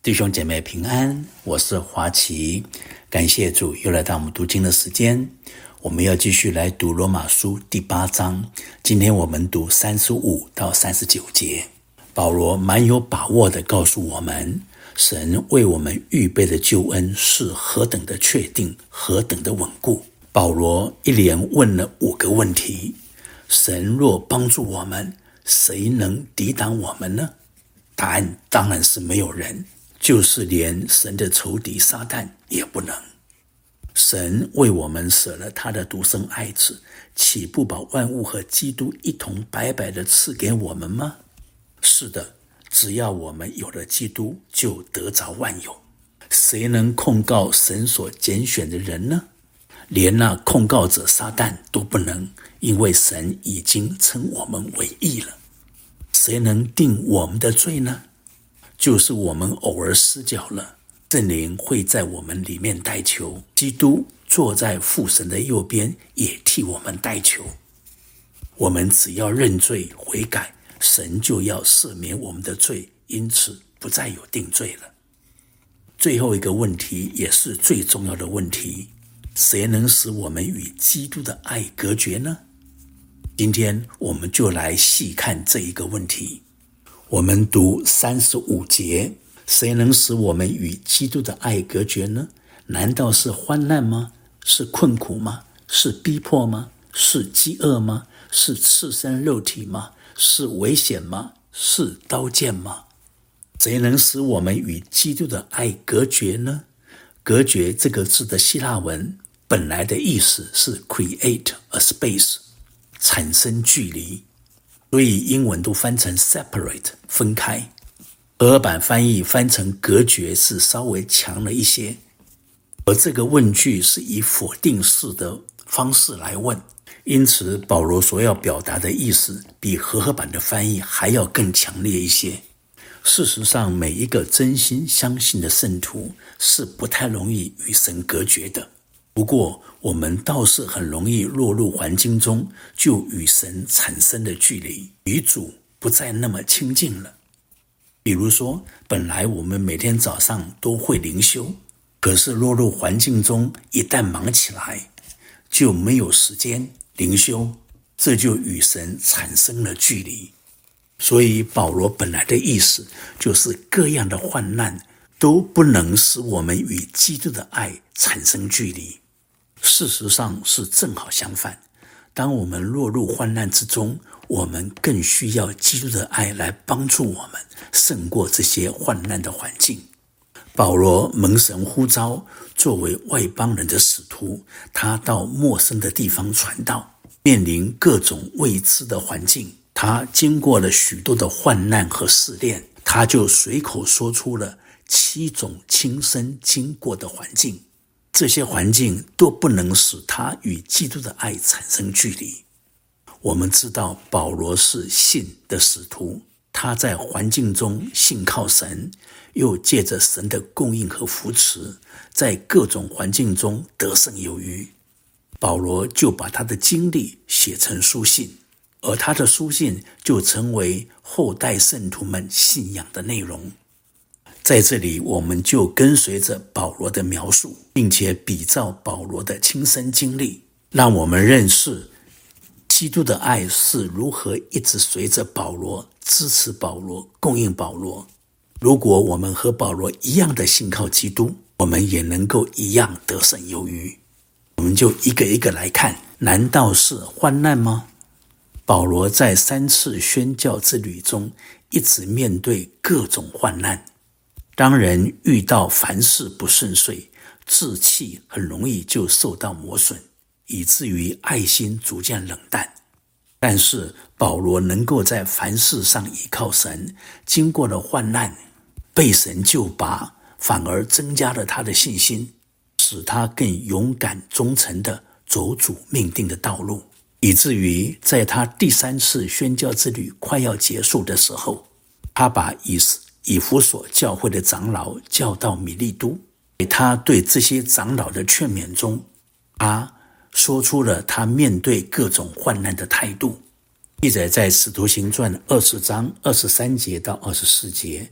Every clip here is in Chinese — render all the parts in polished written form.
弟兄姐妹平安，我是华奇，感谢主又来到我们读经的时间。我们要继续来读罗马书第8章，今天我们读35到39节。保罗蛮有把握地告诉我们，神为我们预备的救恩是何等的确定，何等的稳固。保罗一连问了5个问题，神若帮助我们，谁能抵挡我们呢？答案当然是没有人，就是连神的仇敌撒旦也不能。神为我们舍了他的独生爱子，岂不把万物和基督一同白白的赐给我们吗？是的，只要我们有了基督，就得着万有。谁能控告神所拣选的人呢？连那控告者撒旦都不能，因为神已经称我们为义了。谁能定我们的罪呢？就是我们偶尔失脚了，圣灵会在我们里面代求，基督坐在父神的右边，也替我们代求。我们只要认罪悔改，神就要赦免我们的罪，因此不再有定罪了。最后一个问题，也是最重要的问题，谁能使我们与基督的爱隔绝呢？今天我们就来细看这一个问题。我们读35节，谁能使我们与基督的爱隔绝呢？难道是患难吗？是困苦吗？是逼迫吗？是饥饿吗？是赤身肉体吗？是危险吗？是刀剑吗？谁能使我们与基督的爱隔绝呢？隔绝这个字的希腊文本来的意思是 create a space， 产生距离，所以英文都翻成 separate， 分开。和合版翻译翻成隔绝是稍微强了一些，而这个问句是以否定式的方式来问，因此保罗所要表达的意思比和合版的翻译还要更强烈一些。事实上，每一个真心相信的圣徒是不太容易与神隔绝的，不过我们倒是很容易落入环境中，就与神产生了距离，与主不再那么亲近了。比如说，本来我们每天早上都会灵修，可是落入环境中，一旦忙起来，就没有时间灵修，这就与神产生了距离。所以保罗本来的意思就是各样的患难都不能使我们与基督的爱产生距离。事实上是正好相反，当我们落入患难之中，我们更需要基督的爱来帮助我们胜过这些患难的环境。保罗蒙神呼召，作为外邦人的使徒，他到陌生的地方传道，面临各种未知的环境，他经过了许多的患难和试炼，他就随口说出了7种亲身经过的环境，这些环境都不能使他与基督的爱产生距离。我们知道保罗是信的使徒，他在环境中信靠神，又借着神的供应和扶持，在各种环境中得胜有余。保罗就把他的经历写成书信，而他的书信就成为后代圣徒们信仰的内容。在这里，我们就跟随着保罗的描述，并且比照保罗的亲身经历，让我们认识基督的爱是如何一直随着保罗，支持保罗，供应保罗。如果我们和保罗一样的信靠基督，我们也能够一样得胜有余。我们就一个一个来看，难道是患难吗？保罗在3次宣教之旅中一直面对各种患难。当人遇到凡事不顺遂，志气很容易就受到磨损，以至于爱心逐渐冷淡。但是保罗能够在凡事上依靠神，经过了患难，被神救拔，反而增加了他的信心，使他更勇敢忠诚地走主命定的道路，以至于在他第3次宣教之旅快要结束的时候，他把以弗所教会的长老叫到米利都，在他对这些长老的劝勉中，他说出了他面对各种患难的态度。记载在使徒行传20章23节到24节，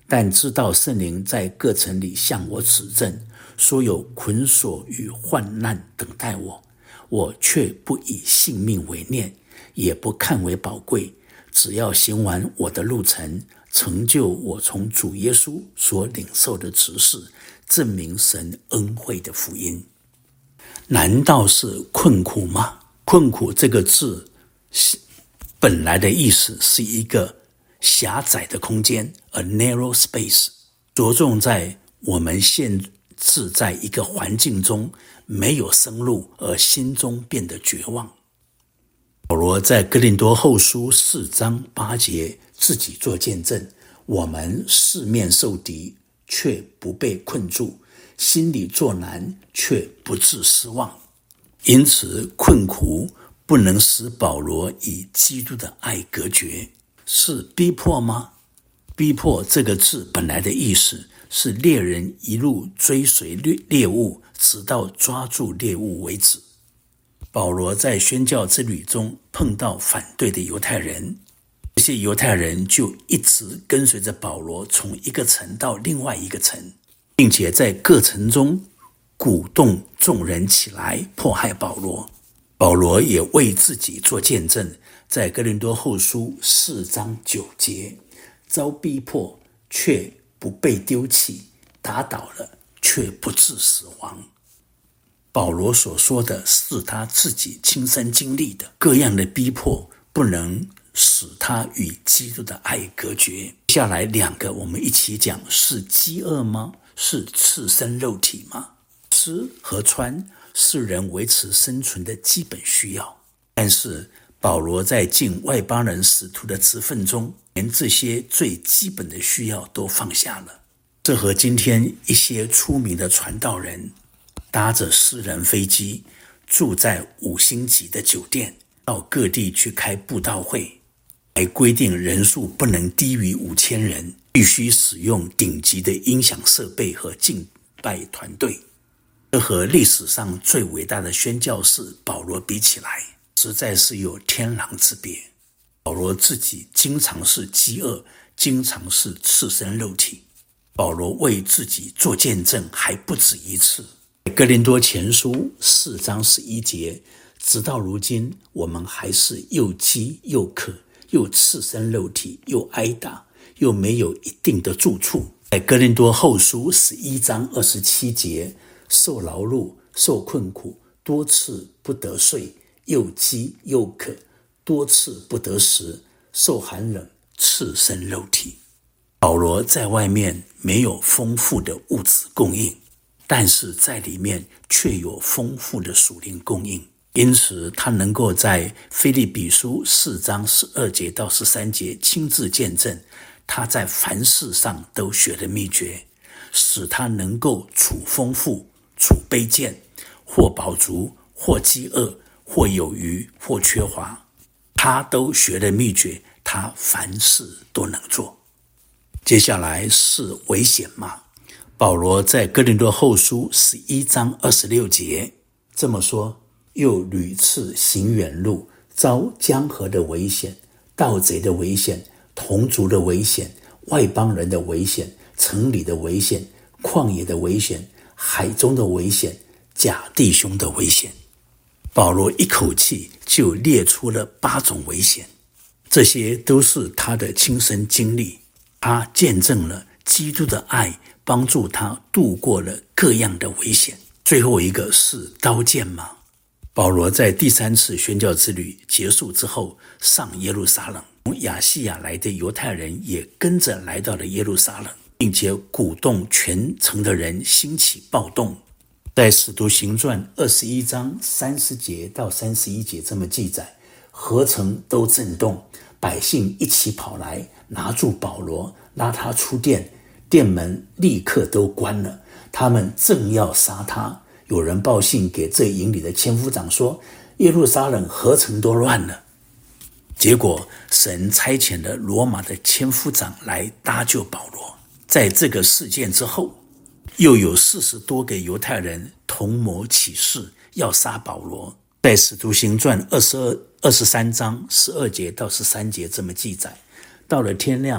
但知道圣灵在各城里向我指证，说有捆锁与患难等待我，我却不以性命为念，也不看为宝贵，只要行完我的路程，成就我从主耶稣所领受的职事，证明神恩惠的福音。难道是困苦吗？困苦这个字本来的意思是一个狭窄的空间 ，a narrow space， 着重在我们限制在一个环境中没有生路，而心中变得绝望。保罗在哥林多后书4章8节自己做见证，我们四面受敌，却不被困住，心里作难，却不致失望。因此困苦不能使保罗以基督的爱隔绝。是逼迫吗？逼迫这个字本来的意思是猎人一路追随猎物，直到抓住猎物为止。保罗在宣教之旅中碰到反对的犹太人，这些犹太人就一直跟随着保罗从一个城到另外一个城，并且在各城中鼓动众人起来迫害保罗。保罗也为自己做见证，在哥林多后书4章9节，遭逼迫却不被丢弃，打倒了却不致死亡。保罗所说的是他自己亲身经历的，各样的逼迫不能使他与基督的爱隔绝。接下来两个我们一起讲，是饥饿吗？是赤身肉体吗？吃和穿是人维持生存的基本需要，但是保罗在尽外邦人使徒的职分中，连这些最基本的需要都放下了。这和今天一些出名的传道人搭着私人飞机，住在5星级的酒店，到各地去开布道会，还规定人数不能低于5000人，必须使用顶级的音响设备和敬拜团队。这和历史上最伟大的宣教士保罗比起来，实在是有天壤之别。保罗自己经常是饥饿，经常是赤身肉体。保罗为自己做见证还不止一次。哥林多前书4章11节，直到如今，我们还是又饥又渴，又赤身肉体，又挨打，又没有一定的住处。在哥林多后书11章27节，受劳碌，受困苦，多次不得睡，又饥又渴，多次不得食，受寒冷，赤身肉体。保罗在外面没有丰富的物质供应，但是在里面却有丰富的属灵供应，因此他能够在腓立比书4章12节到13节亲自见证他在凡事上都学的秘诀，使他能够处丰富，处卑贱，或饱足，或饥饿，或有余，或缺乏，他都学了秘诀，他凡事都能做。接下来是危险吗？保罗在哥林多后书11章26节这么说，又屡次行远路，遭江河的危险，盗贼的危险，同族的危险，外邦人的危险，城里的危险，旷野的危险，海中的危险，假弟兄的危险。保罗一口气就列出了8种危险，这些都是他的亲身经历。他见证了基督的爱，帮助他度过了各样的危险。最后一个是刀剑吗？保罗在第3次宣教之旅结束之后，上耶路撒冷，从亚细亚来的犹太人也跟着来到了耶路撒冷，并且鼓动全城的人兴起暴动。在使徒行传21章30节到31节这么记载，何城都震动，百姓一起跑来拿住保罗，拉他出殿，殿门立刻都关了，他们正要杀他。有人报信给这营里的千夫长说，耶路撒冷何城都乱了。结果神差遣了罗马的千夫长来搭救保罗。在这个事件之后，又有40多个犹太人同谋起事，要杀保罗。在使徒行传23章12节到13节这么记载，到了天亮，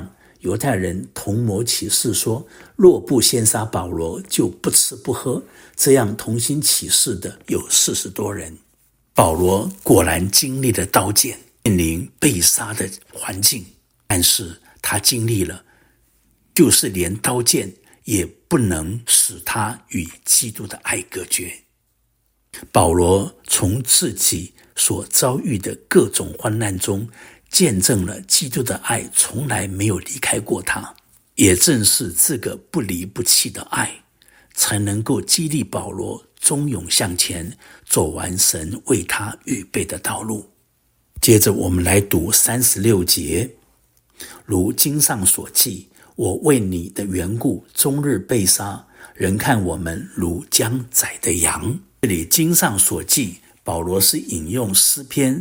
犹太人同谋起誓说，若不先杀保罗，就不吃不喝。这样同心起誓的有40多人。保罗果然经历了刀剑，面临被杀的环境，但是他经历了，就是连刀剑也不能使他与基督的爱隔绝。保罗从自己所遭遇的各种患难中，见证了基督的爱从来没有离开过他。也正是这个不离不弃的爱，才能够激励保罗忠勇向前，走完神为他预备的道路。接着我们来读36节，如经上所记，我为你的缘故终日被杀，人看我们如将宰的羊。这里经上所记，保罗是引用诗篇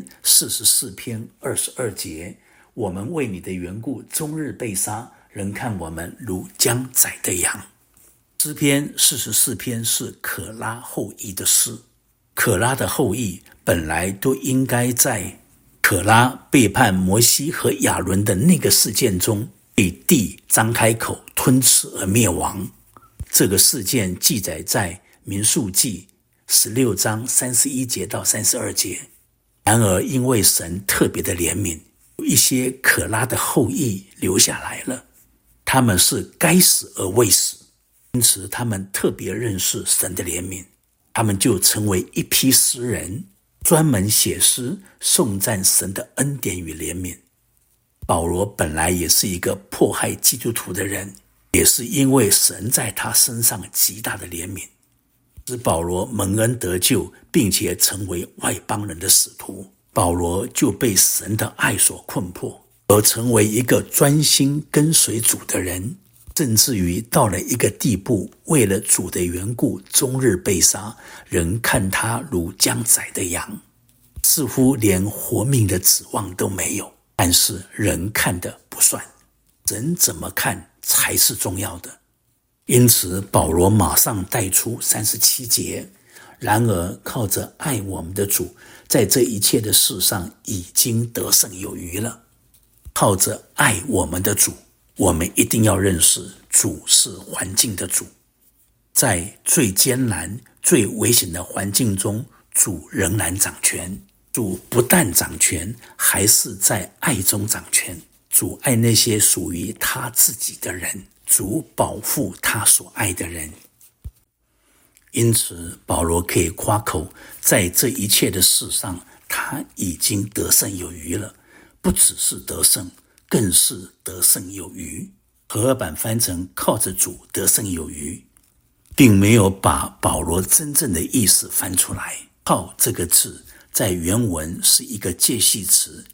44篇22节，我们为你的缘故终日被杀，人看我们如将宰的羊。诗篇44篇是可拉后裔的诗，可拉的后裔本来都应该在可拉背叛摩西和亚伦的那个事件中被地张开口吞吃而灭亡。这个事件记载在民数记16章31节到32节。然而因为神特别的怜悯，有一些可拉的后裔留下来了，他们是该死而未死，因此他们特别认识神的怜悯，他们就成为一批诗人，专门写诗颂赞神的恩典与怜悯。保罗本来也是一个迫害基督徒的人，也是因为神在他身上极大的怜悯，使保罗蒙恩得救，并且成为外邦人的使徒。保罗就被神的爱所困迫，而成为一个专心跟随主的人，甚至于到了一个地步，为了主的缘故终日被杀，人看他如将宰的羊，似乎连活命的指望都没有。但是人看的不算，神怎么看才是重要的。因此保罗马上带出37节，然而靠着爱我们的主，在这一切的事上已经得胜有余了。靠着爱我们的主，我们一定要认识主是环境的主，在最艰难最危险的环境中，主仍然掌权。主不但掌权，还是在爱中掌权。主爱那些属于他自己的人，主保护他所爱的人。因此保罗可以夸口，在这一切的事上他已经得胜有余了。不只是得胜，更是得胜有余。和合版翻成靠着主得胜有余，并没有把保罗真正的意思翻出来。靠这个字在原文是一个介系词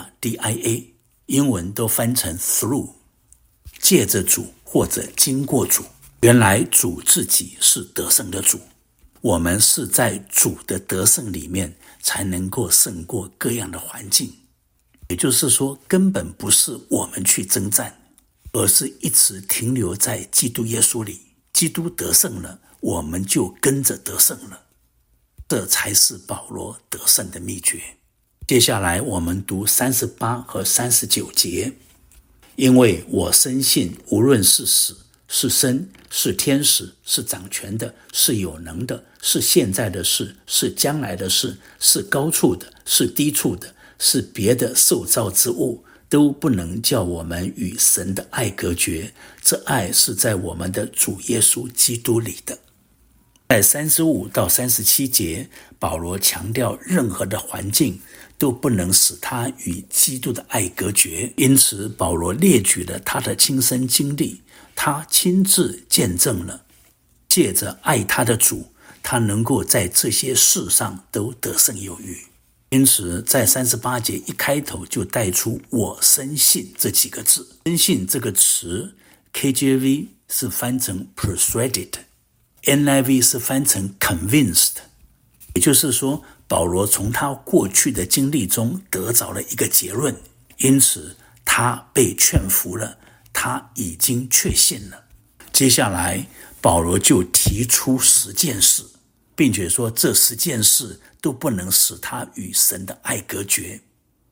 dia， 英文都翻成 through， 借着主或者经过主。原来主自己是得胜的主，我们是在主的得胜里面才能够胜过各样的环境。也就是说，根本不是我们去征战，而是一直停留在基督耶稣里。基督得胜了，我们就跟着得胜了。这才是保罗得胜的秘诀。接下来我们读38和39节。因为我深信，无论是死是生，是天使，是掌权的，是有能的，是现在的事，是将来的事，是高处的，是低处的，是别的受造之物，都不能叫我们与神的爱隔绝。这爱是在我们的主耶稣基督里的。在35到37节，保罗强调任何的环境都不能使他与基督的爱隔绝。因此保罗列举了他的亲身经历，他亲自见证了，借着爱他的主，他能够在这些事上都得胜有余。因此在38节一开头就带出我深信这几个字。深信这个词 KJV 是翻成 persuaded， NIV 是翻成 convinced。 也就是说，保罗从他过去的经历中得着了一个结论，因此他被劝服了，他已经确信了。接下来保罗就提出10件事，并且说这10件事都不能使他与神的爱隔绝。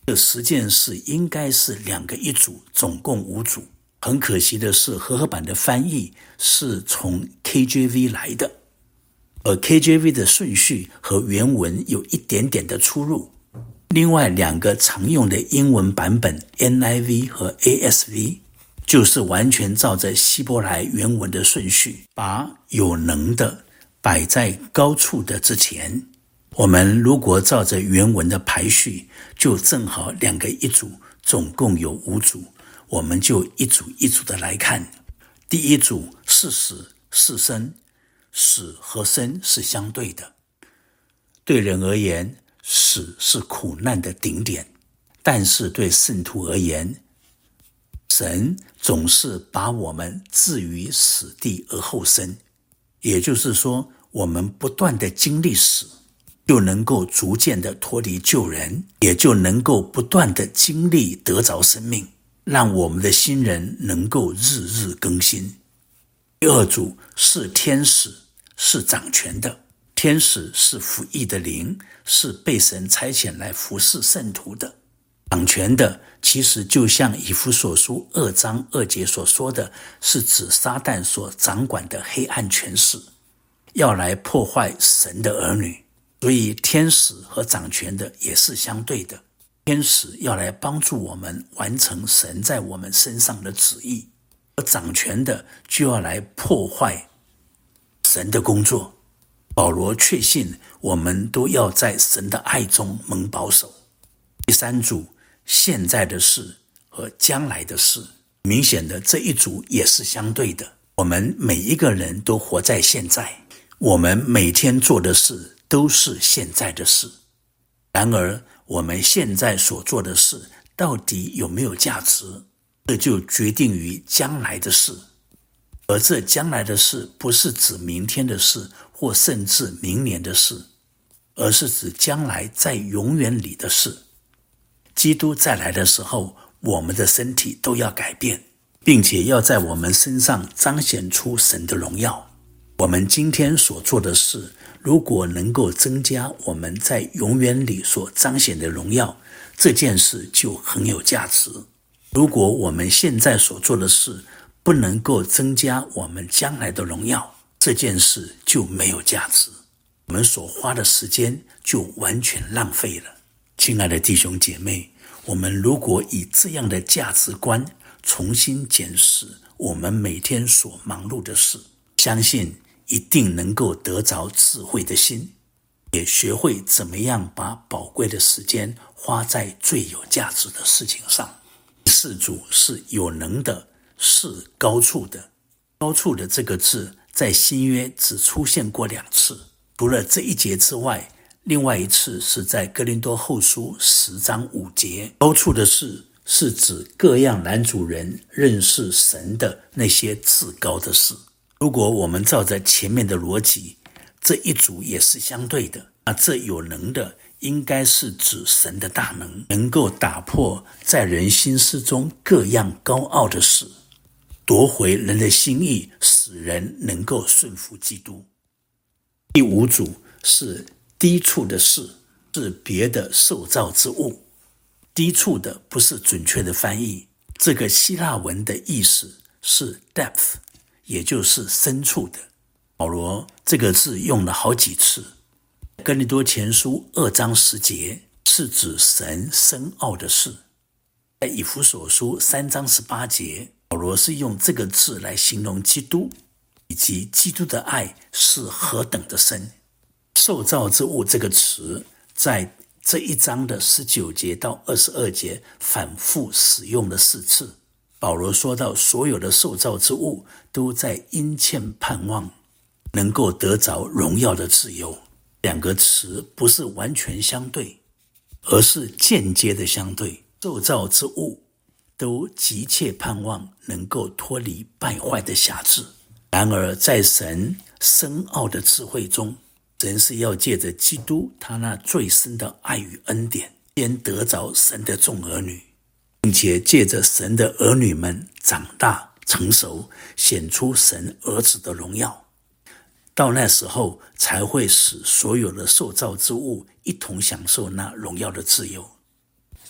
这10件事应该是2个一组，总共5组。很可惜的是，和合版的翻译是从 KJV 来的，而 KJV 的顺序和原文有一点点的出入。另外2个常用的英文版本 NIV 和 ASV 就是完全照着希伯来原文的顺序，把有能的摆在高处的之前。我们如果照着原文的排序，就正好2个一组，总共有5组，我们就一组一组的来看。第一组是死是生，死和生是相对的。对人而言，死是苦难的顶点，但是对圣徒而言，神总是把我们置于死地而后生。也就是说，我们不断的经历死，就能够逐渐的脱离旧人，也就能够不断的经历得着生命，让我们的新人能够日日更新。第二组是天使，是掌权的。天使是服役的灵，是被神差遣来服侍圣徒的。掌权的其实就像以弗所书2章2节所说的，是指撒旦所掌管的黑暗权势，要来破坏神的儿女。所以天使和掌权的也是相对的。天使要来帮助我们完成神在我们身上的旨意，而掌权的就要来破坏神的工作。保罗确信我们都要在神的爱中蒙保守。第三组现在的事和将来的事，明显的这一组也是相对的。我们每一个人都活在现在，我们每天做的事都是现在的事。然而我们现在所做的事到底有没有价值，这就决定于将来的事。而这将来的事不是指明天的事或甚至明年的事，而是指将来在永远里的事。基督再来的时候，我们的身体都要改变，并且要在我们身上彰显出神的荣耀。我们今天所做的事，如果能够增加我们在永远里所彰显的荣耀，这件事就很有价值。如果我们现在所做的事不能够增加我们将来的荣耀，这件事就没有价值，我们所花的时间就完全浪费了。亲爱的弟兄姐妹，我们如果以这样的价值观重新检视我们每天所忙碌的事，相信一定能够得着智慧的心，也学会怎么样把宝贵的时间花在最有价值的事情上。第四组是有能的，是高处的。高处的这个字在新约只出现过2次，除了这一节之外，另外一次是在哥林多后书10章5节。高处的事是指各样男主人认识神的那些至高的事。如果我们照着前面的逻辑，这一组也是相对的，那这有能的应该是指神的大能，能够打破在人心思中各样高傲的事，夺回人的心意，使人能够顺服基督。第5组是低处的事，是别的受造之物。低处的不是准确的翻译，这个希腊文的意思是 depth， 也就是深处的。保罗这个字用了好几次，哥林多前书2章10节是指神深奥的事，在以弗所书3章18节，保罗是用这个字来形容基督，以及基督的爱是何等的深。受造之物这个词在这一章的19节到22节反复使用了4次。保罗说到所有的受造之物都在殷切盼望能够得着荣耀的自由。2个词不是完全相对，而是间接的相对。受造之物都急切盼望能够脱离败坏的辖制，然而在神深奥的智慧中，神是要借着基督他那最深的爱与恩典，先得着神的众儿女，并且借着神的儿女们长大成熟，显出神儿子的荣耀。到那时候才会使所有的受造之物一同享受那荣耀的自由。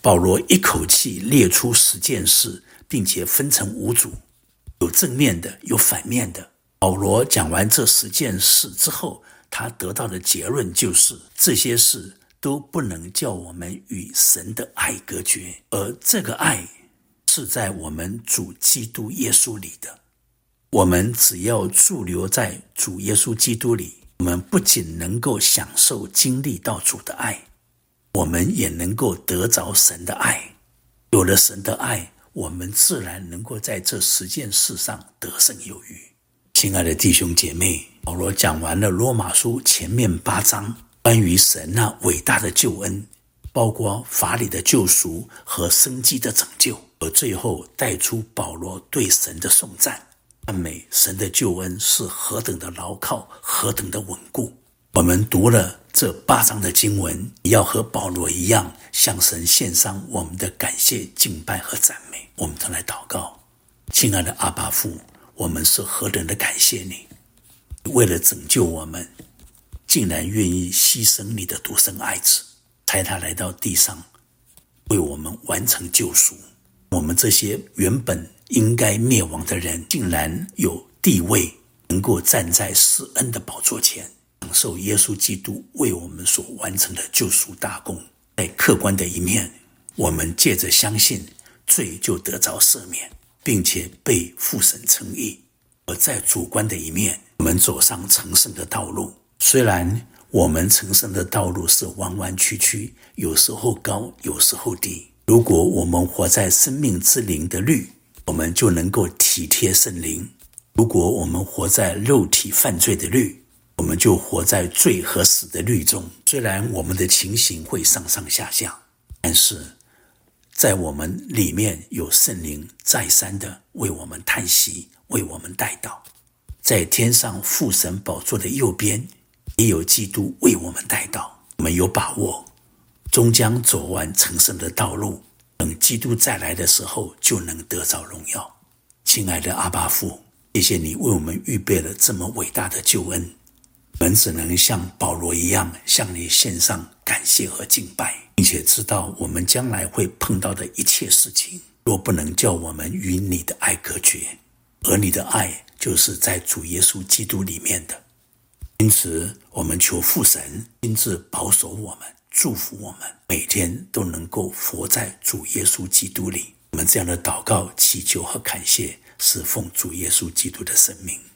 保罗一口气列出10件事，并且分成5组，有正面的，有反面的。保罗讲完这10件事之后，他得到的结论就是，这些事都不能叫我们与神的爱隔绝，而这个爱是在我们主基督耶稣里的。我们只要驻留在主耶稣基督里，我们不仅能够享受经历到主的爱，我们也能够得着神的爱。有了神的爱，我们自然能够在这10件事上得胜有余。亲爱的弟兄姐妹，保罗讲完了罗马书前面8章关于神那伟大的救恩，包括法理的救赎和生机的拯救，而最后带出保罗对神的颂赞，赞美神的救恩是何等的牢靠，何等的稳固。我们读了这8章的经文，也要和保罗一样，向神献上我们的感谢、敬拜和赞美。我们同来祷告。亲爱的阿爸父，我们是何等的感谢你，为了拯救我们，竟然愿意牺牲你的独生爱子，差他来到地上，为我们完成救赎。我们这些原本应该灭亡的人，竟然有地位，能够站在施恩的宝座前，享受耶稣基督为我们所完成的救赎大功。在客观的一面，我们借着相信，罪就得着赦免，并且被父神称义。而在主观的一面，我们走上成圣的道路。虽然我们成圣的道路是弯弯曲曲，有时候高，有时候低。如果我们活在生命之灵的律，我们就能够体贴圣灵；如果我们活在肉体犯罪的律，我们就活在罪和死的律中。虽然我们的情形会上上下下，但是在我们里面有圣灵再三的为我们叹息，为我们代祷。在天上父神宝座的右边，也有基督为我们代祷。我们有把握，终将走完成圣的道路，等基督再来的时候，就能得着荣耀。亲爱的阿爸父，谢谢你为我们预备了这么伟大的救恩，我们只能像保罗一样，向你献上感谢和敬拜，并且知道我们将来会碰到的一切事情，若不能叫我们与你的爱隔绝，而你的爱就是在主耶稣基督里面的。因此我们求父神亲自保守我们，祝福我们，每天都能够活在主耶稣基督里。我们这样的祷告、祈求和感谢，是奉主耶稣基督的圣名。